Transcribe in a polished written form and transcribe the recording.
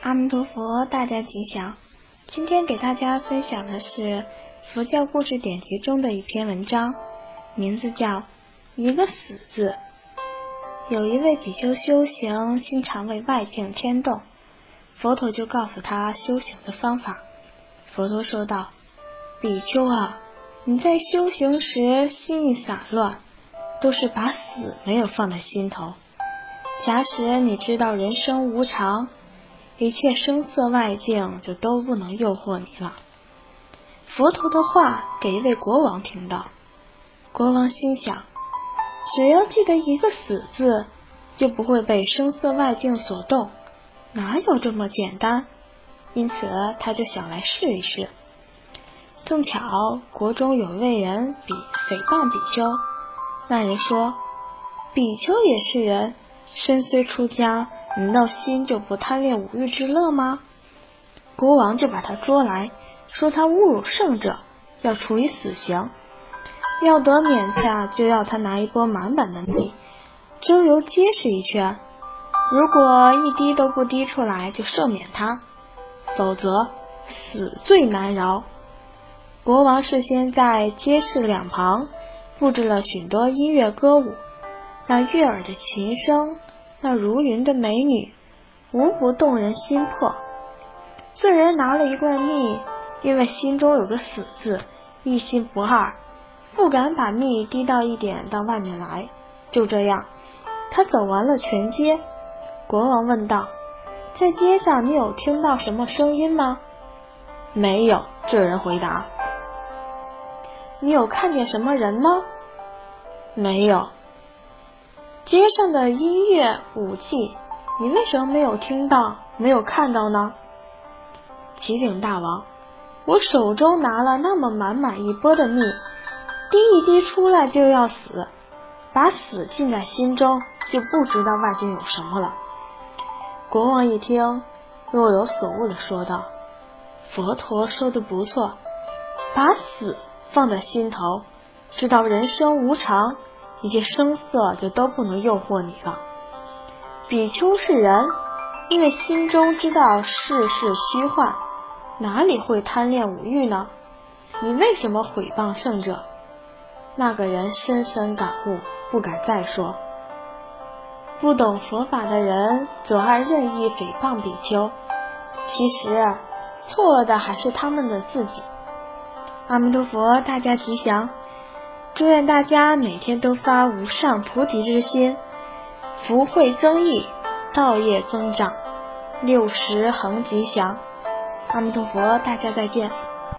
阿弥陀佛，大家吉祥。今天给大家分享的是佛教故事典籍中的一篇文章，名字叫《一个死字》。有一位比丘修行，心常为外境牵动，佛陀就告诉他修行的方法。佛陀说道：比丘啊，你在修行时心意散乱，都是把死没有放在心头。假使你知道人生无常，一切声色外境就都不能诱惑你了。佛陀的话给一位国王听到，国王心想，只要记得一个死字，就不会被声色外境所动，哪有这么简单？因此他就想来试一试。正巧国中有位人诽谤比丘，那人说，比丘也是人，身虽出家，难道心就不贪恋五欲之乐吗？国王就把他捉来，说他侮辱圣者，要处以死刑。要得免下，就要他拿一钵满满的蜜，周游街市一圈，如果一滴都不滴出来，就赦免他，否则死罪难饶。国王事先在街市两旁布置了许多音乐歌舞，那悦耳的琴声，那如云的美女，无不动人心魄。罪人拿了一罐蜜，因为心中有个死字，一心不二，不敢把蜜滴到一点到外面来。就这样，他走完了全街。国王问道，在街上你有听到什么声音吗？没有，这人回答。你有看见什么人吗？没有。街上的音乐武器，你为什么没有听到，没有看到呢？启禀大王，我手中拿了那么满满一钵的蜜，滴一滴出来就要死，把死浸在心中，就不知道外境有什么了。国王一听，若有所悟地说道，佛陀说的不错，把死放在心头，知道人生无常，一切声色就都不能诱惑你了。比丘是人，因为心中知道世事虚幻，哪里会贪恋五欲呢？你为什么毁谤圣者？那个人深深感悟，不敢再说。不懂佛法的人总爱任意诽谤比丘，其实错的还是他们的自己。阿弥陀佛，大家吉祥。祝愿大家每天都发无上菩提之心，福慧增益，道业增长，60恒吉祥。阿弥陀佛，大家再见。